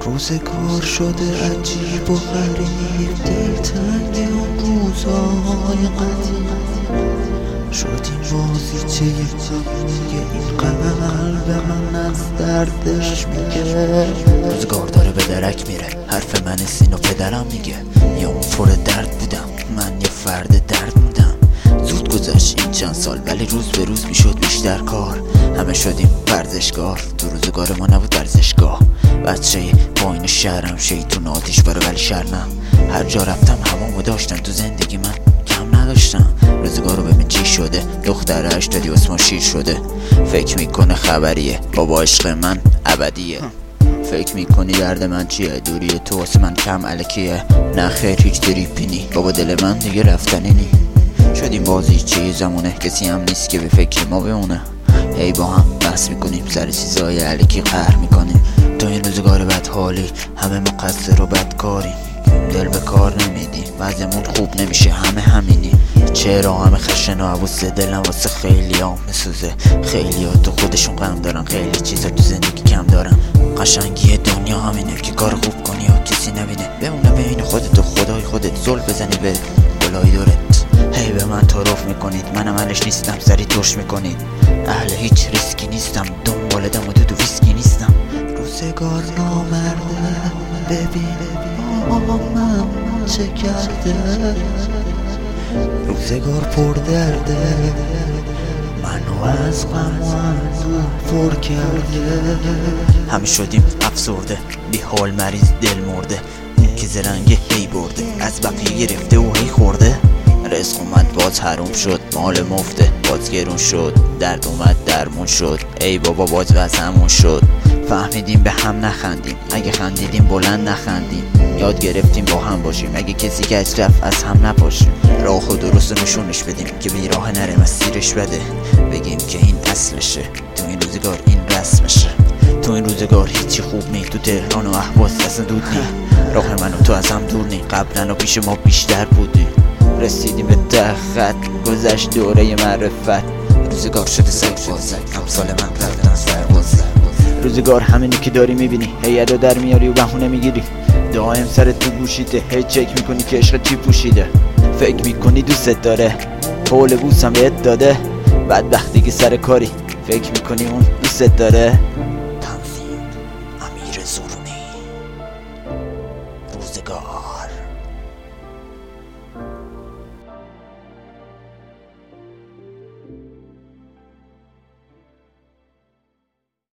روزگار شده عجیب و غریب، دلتنگ اون روزهای قدیم شدیم بازیچه این قلب من از دردش میگه. روزگار داره به درک میره، حرف من سینو پدرم میگه. یا اون پر درد بودم، من یه فرد درد بودم. زود گذشت این چند سال، ولی روز به روز میشد بیشتر کار. همه شدیم ورزشکار، تو روزگار ما نبود ورزشگاه. بچه پایین شهرم شیطون آتیش باره، ولی شرمم هر جا رفتم همامو داشتم. تو زندگی من کم نداشتم. روزگار رو ببین چی شده، دختر 80 اسما شیر شده. فکر میکنه خبریه، بابا عشق من ابدیه. فکر میکنی درد من چیه، دوری تو واسه من کم الکیه. نه خیر هیچ دریپینی، بابا دل من دیگه رفتنی نی. شدیم بازی چه زمونه، کسی هم نیست که به فکر ما بمونه. هی با هم بحث میکنیم، سر چیزای الکی قهر میکنیم. تو این روزگار بدحالی همه مقصر و بدکاریم. دل به کار نمیدیم، وضعمون خوب نمیشه، همه همینی. چرا همه خشن و عبوسه، دلم واسه خیلی ها میسوزه. خیلی ها تو خودشون غم دارن، خیلی چیزا تو زندگی کم دارن. قشنگی دنیا همینه که کار خوب کنی یا کسی نبینه. بمونه بین خودت و خدای خودت، زل بزنی به گلای دورت. هی به من تعارف میکنید، من عملش نیستم، سری توش میکنید. اهل هیچ ریسکی نیستم، دنبال دم و دود و ویسکی نیستم. روزگار نامرده، ببین من چه کرده. روزگار پر درده، منو از غم و اندوه پر کرده. همه شدیم افسرده، بی حال مریض دل مرده. اون که زرنگه هی برده، از بقیه گرفته و هی خورده. رزق اومد باز حروم شد، مال مفته باز گرون شد. درد اومد درمون شد، ای بابا باز وضعمون شد. فهمیدیم به هم نخندیم، اگه خندیدیم بلند نخندیم. یاد گرفتیم با هم باشیم، اگه کسی کج رفت از هم نپاشیم. راه خود درست نشونش بدیم که بی راه نره مسیرش بده. بگیم که این اصلشه، تو این روزگار این رسمشه. تو این روزگار هیچی خوب نی، تو تهران و اهواز اصلا دود نی. راه من و تو از هم دور نی، قبلا و پیش ما بیشتر بودی. رسیدیم به ته خط، گذشت دوره معرفت. روزگار شده سربازه، امثال من رفتن سربازه. روزگار همینی که داری میبینی، هی ادا در میاری و بهونه میگیری. دائم سرت تو گوشیته، هی چک میکنی که عشق چی پوشیده. فکر میکنی دوست داره، حول بوسم بهت داده. بدبختی که سر کاری، فکر میکنی اون دوست داره. تنظیم امیر زورونی. روزگار.